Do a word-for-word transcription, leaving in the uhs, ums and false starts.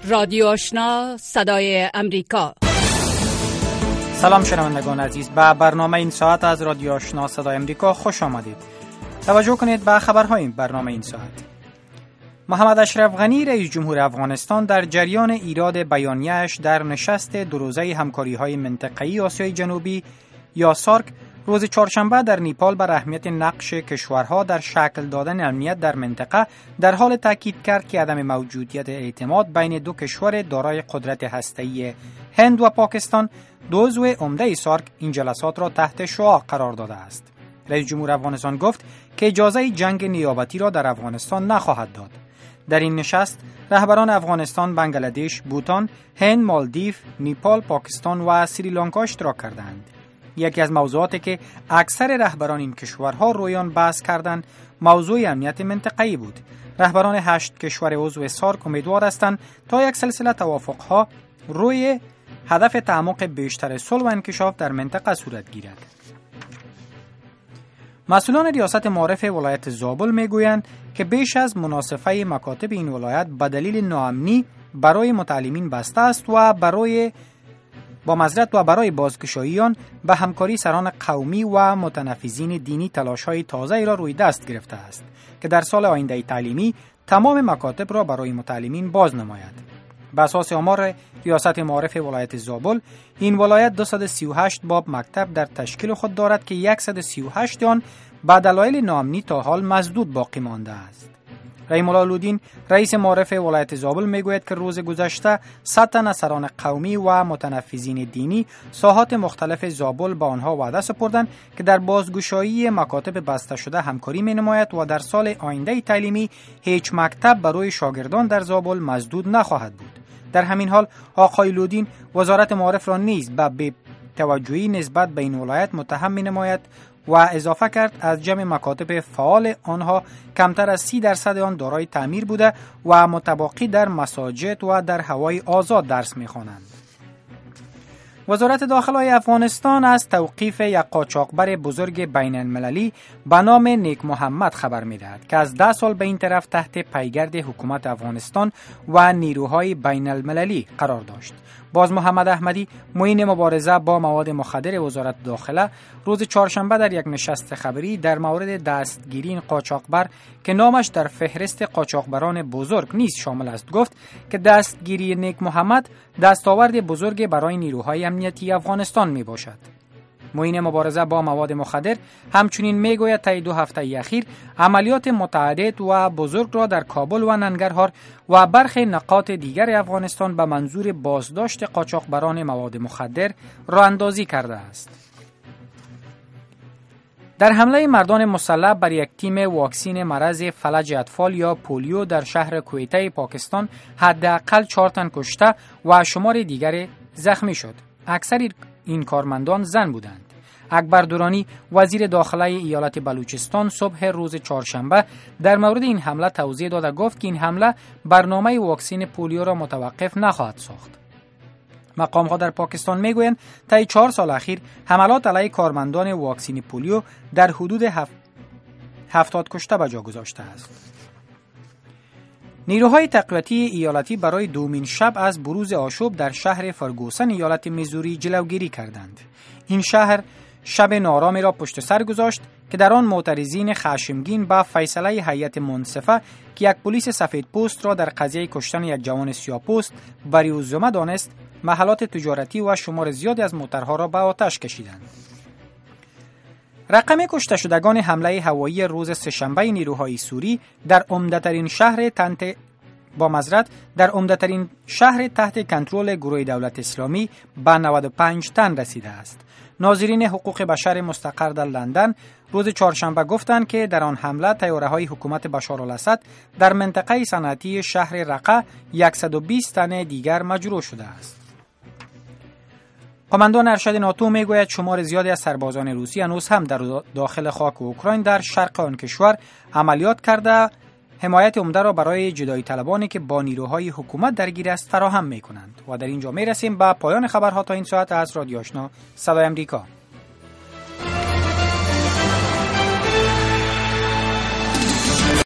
رادیو آشنا صدای امریکا. سلام شنوندگان عزیز، به برنامه این ساعت از رادیو آشنا صدای امریکا خوش آمدید. توجه کنید به خبرهای برنامه این ساعت. محمد اشرف غنی رئیس جمهور افغانستان در جریان ایراد بیانیه‌اش در نشست دو روزه همکاری‌های منطقه‌ای آسیای جنوبی یا سارک روز چهارشنبه در نیپال بر اهمیت نقش کشورها در شکل دادن امنیت در منطقه در حال تاکید کرد که عدم موجودیت اعتماد بین دو کشور دارای قدرت هسته‌ای هند و پاکستان دو عضو عمده سارک این جلسات را تحت شعاع قرار داده است. رئیس جمهور افغانستان گفت که اجازه جنگ نیابتی را در افغانستان نخواهد داد. در این نشست رهبران افغانستان، بنگلادش، بوتان، هند، مالدیو، نیپال، پاکستان و سریلانکا اشتراک کردند. یکی از موضوعاتی که اکثر رهبران این کشورها رویان بحث کردند موضوع امنیت منطقه‌ای بود. رهبران هشت کشور عضو سارک امیدوار هستند تا یک سلسله توافق‌ها روی هدف تعمق بیشتر صلح و انکشاف در منطقه صورت گیرد. مسئولان ریاست معارف ولایت زابل میگویند که بیش از مناصفه مکاتب این ولایت به دلیل ناامنی برای متعلمین بسته است و برای با معذرت و برای بازگشاییان به همکاری سران قومی و متنفذین دینی تلاش‌های تازه‌ای را روی دست گرفته است که در سال آینده تعلیمی تمام مکاتب را برای متعلمین باز نماید. به اساس آمار ریاست معارف ولایت زابل، این ولایت دویست و سی و هشت باب مکتب در تشکیل خود دارد که صد و سی و هشت آن به دلایل ناامنی تا حال مسدود باقی مانده است. رحیم الله لودین رئیس معارف ولایت زابل میگوید که روز گذشته صد تن از سران قومی و متنفذین دینی ساحات مختلف زابل با آنها وعده سپردند که در بازگشایی مکاتب بسته شده همکاری می-نماید و در سال آینده تعلیمی هیچ مکتب برای شاگردان در زابل مسدود نخواهد بود. در همین حال آقای لودین وزارت معارف را نیز به بی توجهی نسبت به این ولایت متهم می-نماید و اضافه کرد از جمع مکاتب فعال آنها کمتر از سی درصد آن دارای تعمیر بوده و متباقی در مساجد و در هوای آزاد درس می‌خوانند. وزارت داخلی افغانستان از توقیف یک قاچاقبر بزرگ بین المللی به نام نیک محمد خبر می‌دهد که از ده سال به این طرف تحت پیگرد حکومت افغانستان و نیروهای بین المللی قرار داشت. باز محمد احمدی، معین مبارزه با مواد مخدر وزارت داخله، روز چهارشنبه در یک نشست خبری در مورد دستگیری این قاچاقبر که نامش در فهرست قاچاقبران بزرگ نیز شامل است گفت که دستگیری نیک محمد دستاورد بزرگ برای نیروهای امنیتی افغانستان می باشد. معین مبارزه با مواد مخدر همچنین میگوید طی دو هفته اخیر عملیات متعدد و بزرگ را در کابل و ننگرهار و برخی نقاط دیگر افغانستان به منظور بازداشت قاچاقبران مواد مخدر راه اندازی کرده است. در حمله مردان مسلح بر یک تیم واکسین مرض فلج اطفال یا پولیو در شهر کویته پاکستان حداقل چهار تن کشته و شمار دیگر زخمی شد. اکثر این کارمندان زن بودند. اکبر دورانی وزیر داخله ایالت بلوچستان صبح روز چهارشنبه در مورد این حمله توضیح داد و گفت که این حمله برنامه واکسین پولیو را متوقف نخواهد ساخت. مقام‌ها در پاکستان میگویند طی چهار سال اخیر حملات علیه کارمندان واکسین پولیو در حدود هفت... هفتاد کشته به جا گذاشته است. نیروهای تقویتی ایالتی برای دومین شب از بروز آشوب در شهر فرگوسن ایالت میزوری جلوگیری کردند. این شهر شب نارامی را پشت سر گذاشت که در آن معترضین خشمگین به فیصله هیئت منصفه که یک پلیس سفید پوست را در قضیه کشتن یک جوان سیاه‌پوست بری‌الزمه دانست، محلات تجارتی و شمار زیادی از موترها را به آتش کشیدند. رقم کشته شدگان حمله هوایی روز سه‌شنبه نیروهای سوری در عمده‌ترین شهر تنت با مزرعت در عمده‌ترین شهر تحت کنترل گروه دولت اسلامی به نود و پنج تن رسیده است. ناظرین حقوق بشر مستقر در لندن روز چهارشنبه گفتند که در آن حمله طیاره‌های حکومت بشار الاسد در منطقه صنعتی شهر رقه صد و بیست تن دیگر مجروح شده است. قماندان ارشد ناتو میگوید شمار زیادی از سربازان روسی هنوز هم در داخل خاک اوکراین در شرق آن کشور عملیات کرده حمایت عمده را برای جدایی طلبانی که با نیروهای حکومت درگیر است فراهم می‌کنند. و در اینجا میرسیم به پایان خبرها تا این ساعت از رادیو آشنا صدای امریکا.